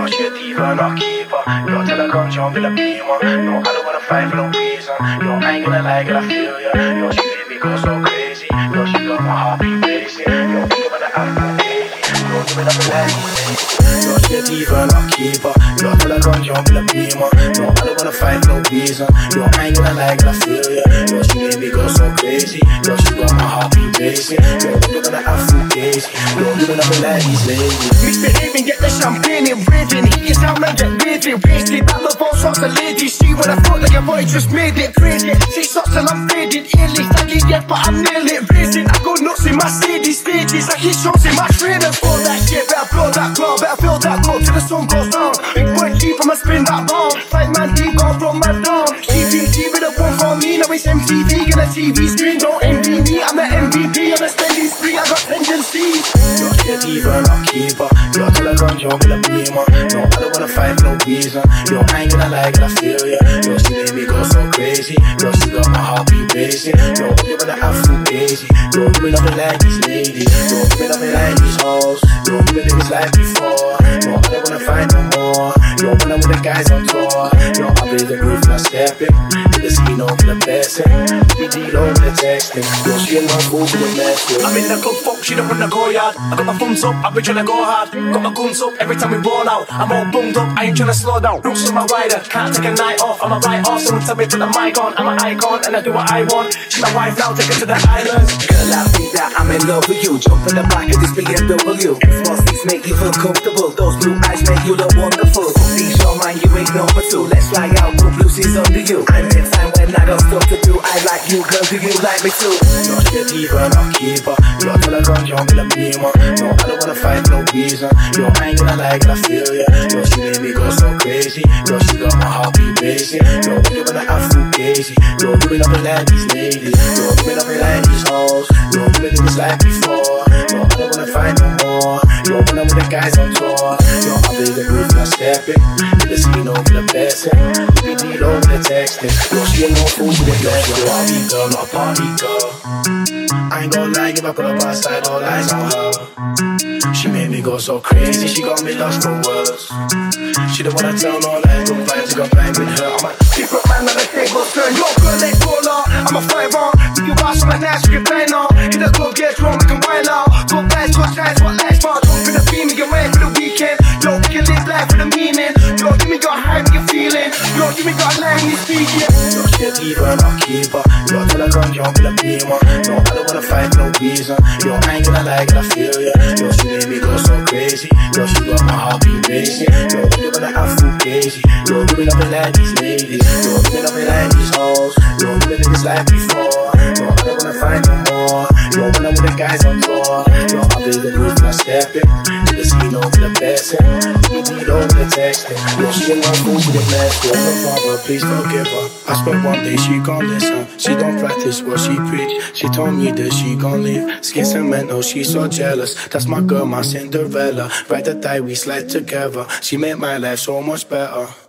Yo, she a diva, not keeper. Yo, tell her come jump in the beamer. No, I don't wanna fight for no reason. Yo, I ain't gonna lie, girl, I feel ya. Yo, she made me go so crazy. Yo, she got my heart beat racing. Yo, think about the Afro daisy. Yo, give it up a like. Yo, she a diva, not keeper. Yo, tell her come jump in the beamer. No, I don't wanna fight for no reason. Yo, I ain't gonna lie, girl, I feel ya. Yo, she made me go so crazy. Yo, she got my heart beat racing. Yo, think about the Afro daisy. Yo, give it up a like, these ladies. Misbehaving, get the champagne and raving. He is out, man, get raving. Wasted, I love all sorts of ladies. See what I thought, like your boy just made it crazy. She sucks till I'm faded. Early, like it yet, but I'm nearly racing. I go nuts in my stages. I hit shows in my trainers. For that shit, better blow that club. Better fill that cup till the sun goes down. Big boy keep, I'ma spin that round. 5 man deep, gone from my down. TVT with a one for me. Now it's MTV, get a TV screen. Don't envy me, I'm the MVP. On a spending spree, I got tendencies. Yo, she a diva, not keeper. Yo, tell her come jump in the beamer. No, I don't wanna fight for no reason. Yo, I ain't gonna lie, girl, I feel ya. Yo, she made me go so crazy. Yo, she got my heart beat racing. Yo, give it the Afro daisy. Yo, give it up and like these ladies. Yo, give it up and like these hoes. Yo, give it niggas like before. Yo, I don't wanna fight no more. Yo, when I'm with the guys on tour. Yo, I play the groove and I step it. Hit the scene over the blessing. We deal over the texting. Yo, she ain't no fool for the message. I'm in the club, fuck, she don't wanna go yard. I got my thumbs up, I've been tryna go hard. Got my guns up, every time we roll out. I'm all bummed up, I ain't tryna slow down. Roots on my rider, can't take a night off. I'm a write off, someone tell me put the mic on. I'm an icon, and I do what I want. She's my wife now, take her to the islands. Girl, I think that I'm in love with you. Jump in the back of this BMW. X-Mosties make you feel comfortable. Those blue eyes make you look wonderful. These your mind, you ain't number two. Let's fly out, put Lucy's under you. I'm in time when I got stuff to do. I like you, girl, do you like me too? Yo, she a diva, not keeper. Yo, tell her come jump in the beamer. No, I don't wanna fight for no reason. Yo, I ain't gonna lie, girl, I feel ya. Yo, she made me go so crazy. Yo, she got my heart beat racing. Yo, give it the Afro daisy. Yo, give it up and like these ladies. Yo, give it up and like these hoes. Yo, give it niggas like before. Yo, I don't wanna fight no more. Yo, when I'm with the guys on tour. Yo, I play the groove and I step it. Hit the scene over the blessing. We deal over the texting. Yo, she ain't no fool for the best. Yo, Barbie girl, not a party girl. I ain't gon' lie, if I put up outside, all eyes on her. She made me go so crazy, she got me lost for words. She don't wanna tell no lies, good vibes, I got blind with her. I'm a Different man on the table turn. Yo, girl, let's go now. I'm a fiver. You watch my dance, we can play now. Hit the club, get drunk, we can wild out. Go fast, watch guys, what lights bar. Jump for the beam, we can wait for the weekend. Yo, we can live life with a meaning. Yo, give me got hype, we can feeling. Yo, give me got language speaking. Yo, she a diva, not keeper. Yo, tell her come jump in the beamer. No, I don't wanna fight for no reason. Yo, I ain't gonna lie, girl, I feel ya. Yo, she made me go so crazy. Yo, she got my heart beat racing. Yo, give it the Afro daisy. Yo, give it up and like these ladies. Yo, give it up and like these hoes. Yo, give it niggas like before. Yo, I don't wanna fight no more. Yo, when I'm with the guys on tour. Yo, I play the groove and I step it. Hit the scene over the blessing. We need over the texting. Yo, she ain't no fool for the mess. Yo, no father, please forgive her. I swear one day she gon' listen. She don't practice what she preach. She told me that she gon' leave. Skin cement, oh, she's so jealous. That's my girl, my Cinderella. Ride or die, we slide together. She made my life so much better.